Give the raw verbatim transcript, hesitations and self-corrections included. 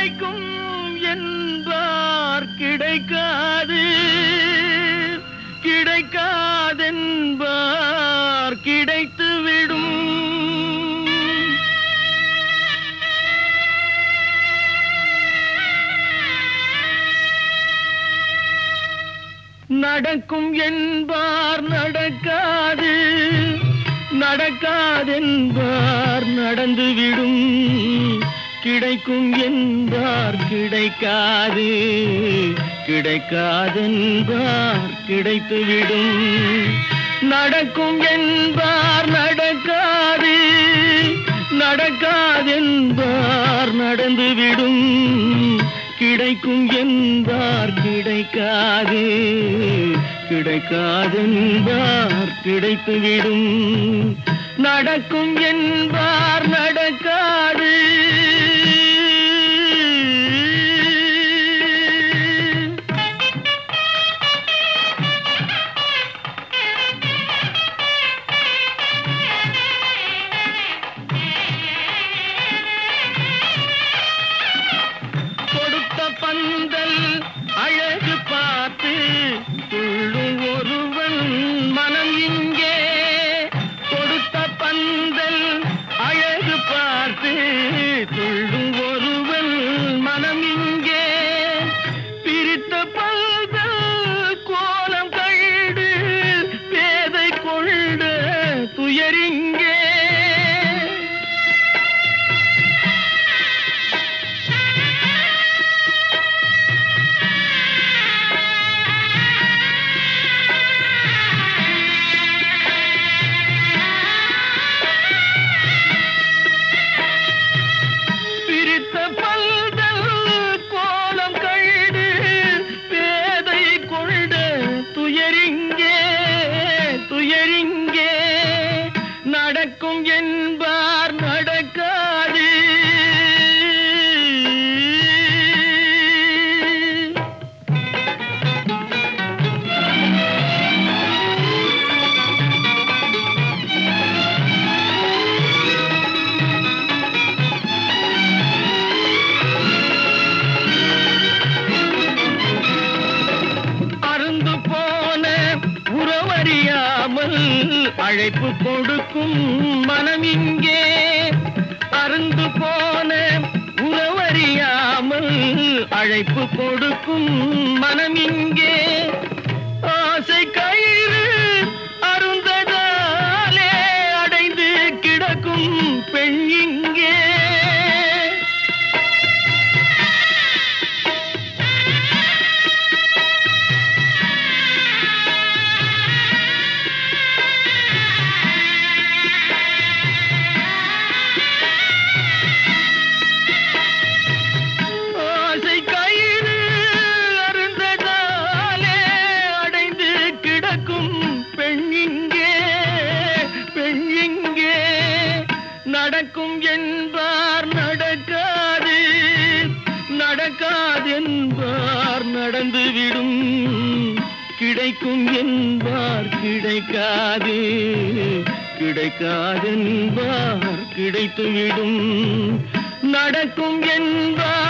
கிடைக்கும் என்பார் கிடைக்காது, கிடைக்காதென்பார் கிடைத்துவிடும். நடக்கும் என்பார் நடக்காது, நடக்காதென்பார் நடந்துவிடும். கிடைக்கும் என்பார் கிடைக்காது, கிடைக்காதென்பார் கிடைத்துவிடும். நடக்கும் என்பார் நடக்காது, நடக்காதென்பார் நடந்துவிடும். கிடைக்கும் என்பார் கிடைக்காது, கிடைக்காதென்பார் கிடைத்துவிடும். நடக்கும் என்பார் நடக்காது. பந்தல் அழகு பார்த்து துள்ளும் ஒருவன் மனம் இங்கே. கொடுத்த பந்தல் அழகு பார்த்து துள்ளும் ஒருவன் மனம் இங்கே. பிரித்த பந்தல் கோலம் கண்டு பேதை கொண்ட துயரிங்கே. நடக்கும் என்பார் நடக்காது. அருந்து போன உறவறியாமல் அழைப்பு கொடுக்கும் மனம் இங்கே. அருந்து போன உறவறியாமல் அழைப்பு கொடுக்கும் மனம் இங்கே. ஆசை கயிறு அருந்ததாலே அடைந்து கிடக்கும் பெண் இங்கே. நடக்கும் என்பார் நடக்காது, நடக்காதென்பார் நடந்துவிடும். கிடைக்கும் என்பார் கிடைக்காது, கிடைக்காதென்பார் கிடைத்துவிடும். நடக்கும் என்பார்